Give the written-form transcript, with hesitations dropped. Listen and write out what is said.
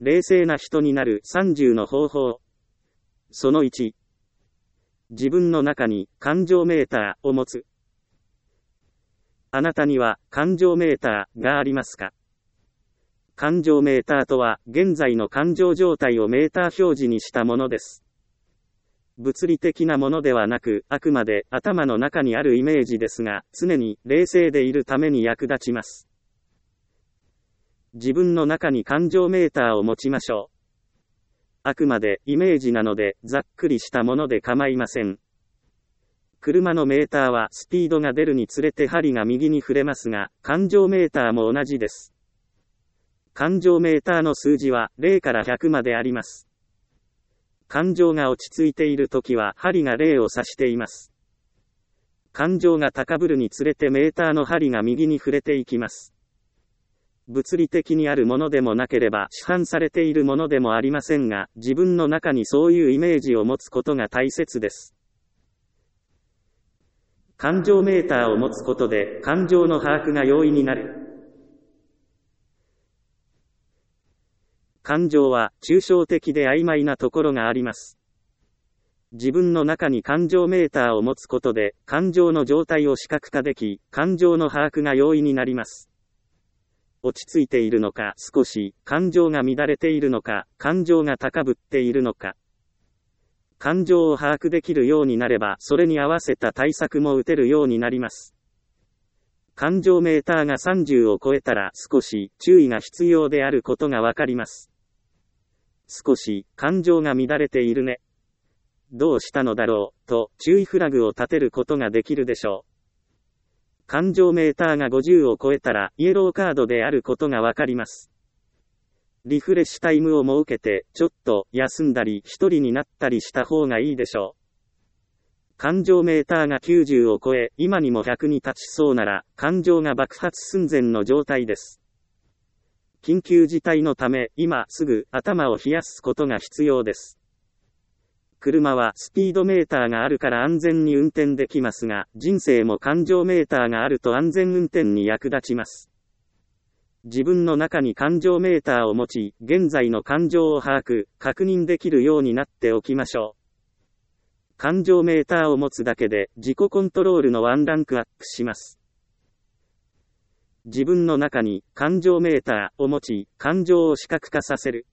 冷静な人になる30の方法。その1。自分の中に感情メーターを持つ。あなたには感情メーターがありますか？感情メーターとは、現在の感情状態をメーター表示にしたものです。物理的なものではなく、あくまで頭の中にあるイメージですが、常に冷静でいるために役立ちます。自分の中に感情メーターを持ちましょう。あくまでイメージなので、ざっくりしたもので構いません。車のメーターはスピードが出るにつれて針が右に触れますが、感情メーターも同じです。感情メーターの数字は0から100まであります。感情が落ち着いているときは針が0を指しています。感情が高ぶるにつれてメーターの針が右に触れていきます。物理的にあるものでもなければ市販されているものでもありませんが、自分の中にそういうイメージを持つことが大切です。感情メーターを持つことで感情の把握が容易になる。感情は抽象的で曖昧なところがあります。自分の中に感情メーターを持つことで感情の状態を視覚化でき、感情の把握が容易になります。落ち着いているのか、少し感情が乱れているのか、感情が高ぶっているのか。感情を把握できるようになれば、それに合わせた対策も打てるようになります。感情メーターが30を超えたら少し注意が必要であることがわかります。少し感情が乱れているね。どうしたのだろう、と注意フラグを立てることができるでしょう。感情メーターが50を超えたらイエローカードであることがわかります。リフレッシュタイムを設けて、ちょっと休んだり一人になったりした方がいいでしょう。感情メーターが90を超え、今にも100に達しそうなら、感情が爆発寸前の状態です。緊急事態のため、今すぐ頭を冷やすことが必要です。車はスピードメーターがあるから安全に運転できますが、人生も感情メーターがあると安全運転に役立ちます。自分の中に感情メーターを持ち、現在の感情を把握、確認できるようになっておきましょう。感情メーターを持つだけで、自己コントロールのワンランクアップします。自分の中に感情メーターを持ち、感情を視覚化させる。